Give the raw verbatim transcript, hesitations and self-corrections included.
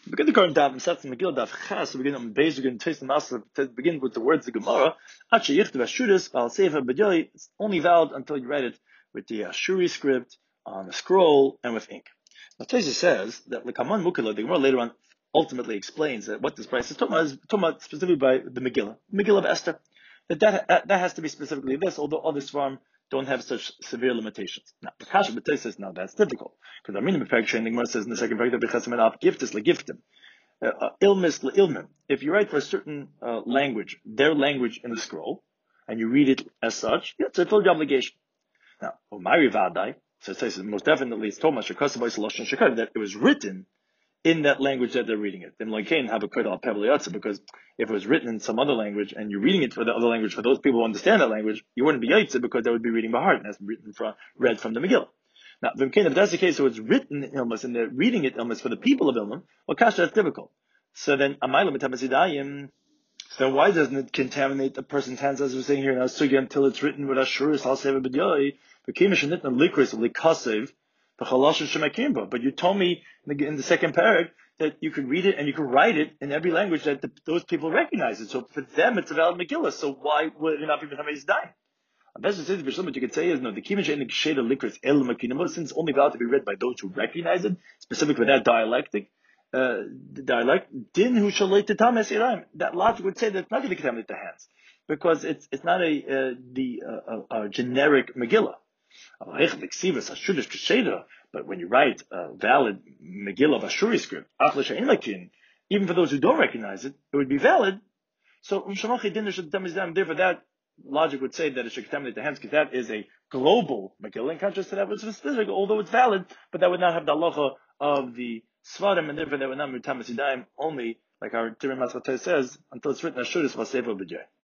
Begin the current daf, Masat Megillah daf Chas. Begin on base. We're going to taste the master. Begin with the words of the Gemara. Actually, Yichtav Ashuris Al Sefer B'Yoi. It's only valid until you write it with the Ashuri script on a scroll and with ink. Now, Taisa says that Lekaman Mukila. The Gemara later on ultimately explains that what this price is talking about is talking about specifically by the Megillah, Megillah of Esther. That that that has to be specifically this, although other svarim don't have such severe limitations. Now, the Kasha B'Tei says, now that's difficult. Because Armin B'Perek Shein, the Gemara says in the second paragraph, B'Chesem Ap, giftis le'giftim, ilmis le'ilmim. If you write for a certain uh, language, their language in the scroll, and you read it as such, yeah, it's a full obligation. Now, Omari Vadai, so it says most definitely it's Thomas Shekasavai Saloshan Shekar, that it was written in that language that they're reading it. Then like Cain have a credit al pebble, because if it was written in some other language and you're reading it for the other language, for those people who understand that language, you wouldn't be yaitze because they would be reading by heart, and that's written from read from the Megillah. Now, if that's the case, so it's written in Ilmus and they're reading it Ilmus for the people of Ilmum, well, kasha, that's difficult. So then Amayla Metapasidayim, so why doesn't it contaminate a person's hands, as we're saying here now, Sugya, until it's written with Ashuris, Al Seva B'Yoi, B'Kimish and Nitna Likris, Likasev, but you told me in the, in the second paragraph that you could read it and you could write it in every language that the, those people recognize it. So for them, it's a valid Megillah. So why would it not be B'Hamei's dying? Best to say what you could say is no. The Kimish and the Sheda Likris El Makinimo, since it's only valid to be read by those who recognize it, specifically with that dialectic uh, dialect. Din Hu Shalei Tatam Esiraim. That logic would say that it's not going to contaminate the hands because it's it's not a uh, the uh, a, a generic Megillah. But when you write a valid Megillah of Ashuri script, even for those who don't recognize it, it would be valid. So therefore that logic would say that it should contaminate the hands because that is a global Megillah in contrast to that which is specific, although it's valid, but that would not have the halacha of the Svarim, and therefore that would not be Tamas Yadayim, only like our Tirim Masvatay says, until it's written Ashuris Vasevo B'Jay.